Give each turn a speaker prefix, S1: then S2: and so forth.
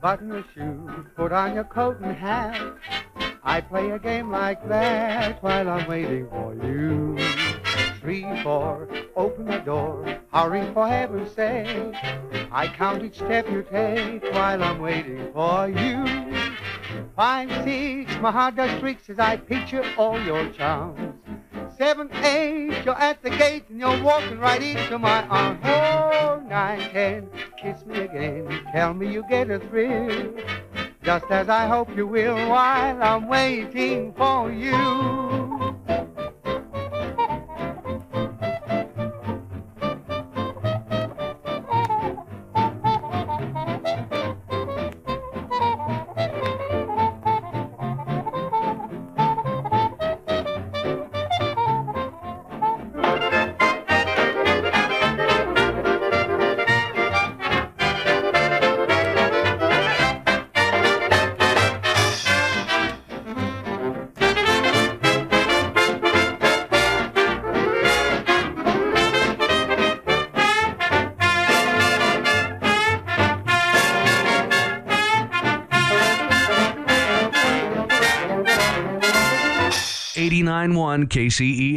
S1: button your shoes, put on your coat and hat. I play a game like that while I'm waiting for you. 3, 4, open the door, hurry for heaven's sake. I count each step you take while I'm waiting for you. 5, 6, my heart does tricks as I picture all your charms. 7, 8, you're at the gate and you're walking right into my arms. Oh, 9, 10, kiss me again, tell me you get a thrill, just as I hope you will while I'm waiting for you.
S2: .89.1 KCE